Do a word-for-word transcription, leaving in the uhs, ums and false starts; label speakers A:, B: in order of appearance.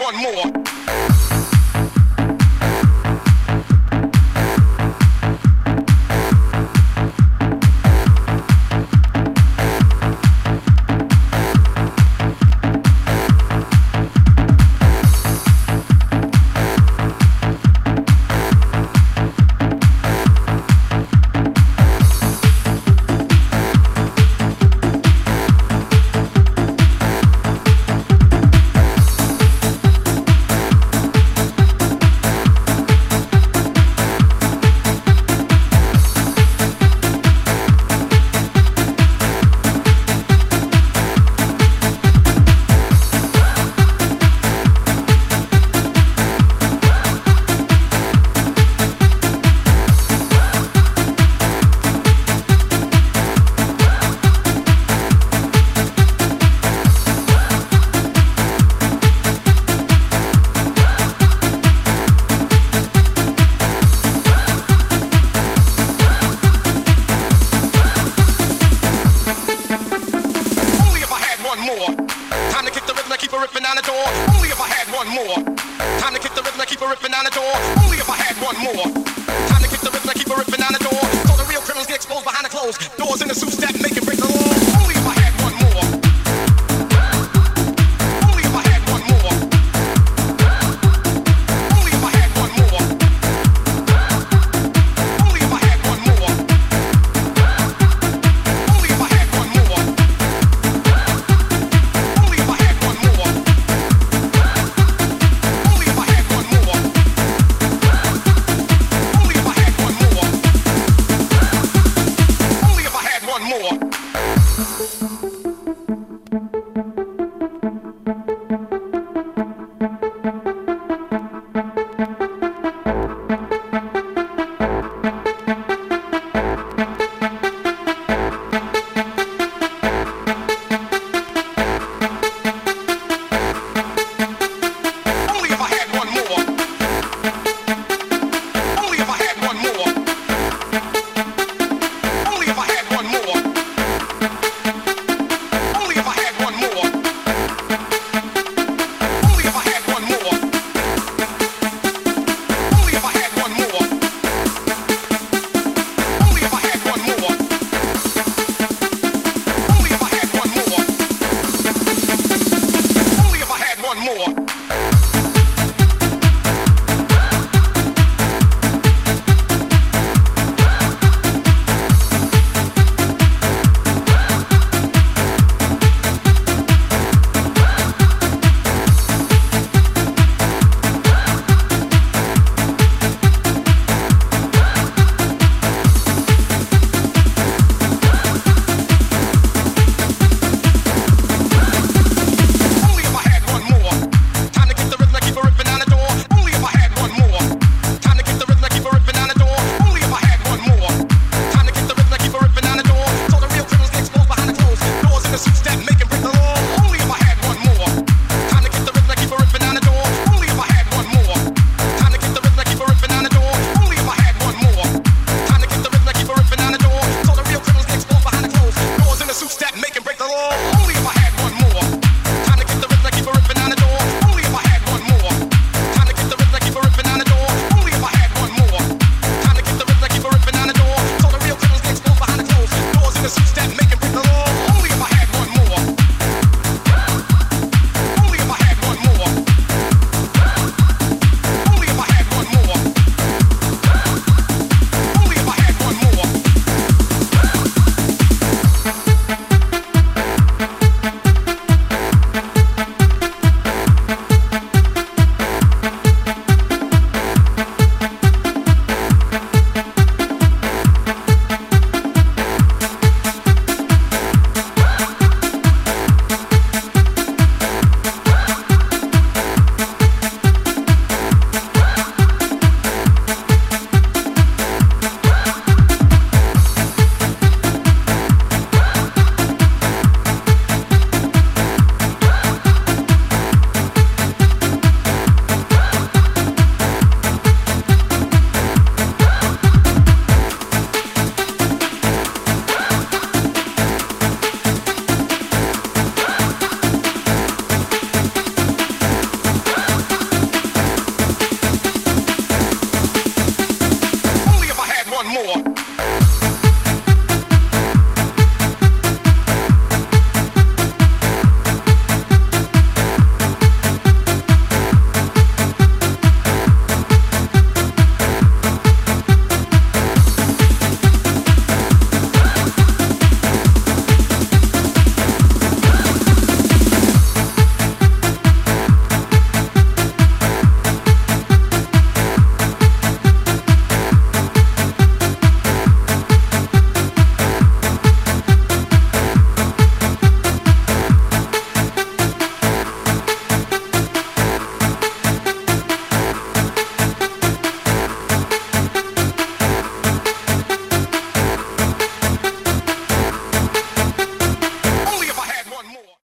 A: one more. Time to kick the rhythm and keep a ripping down the door. Only if I had one more. Time to kick the rhythm and keep a ripping down the door. Only if I had one more. Time to kick the rhythm and keep a ripping down the door. So the real criminals get exposed behind the clothes doors in the suits that make it.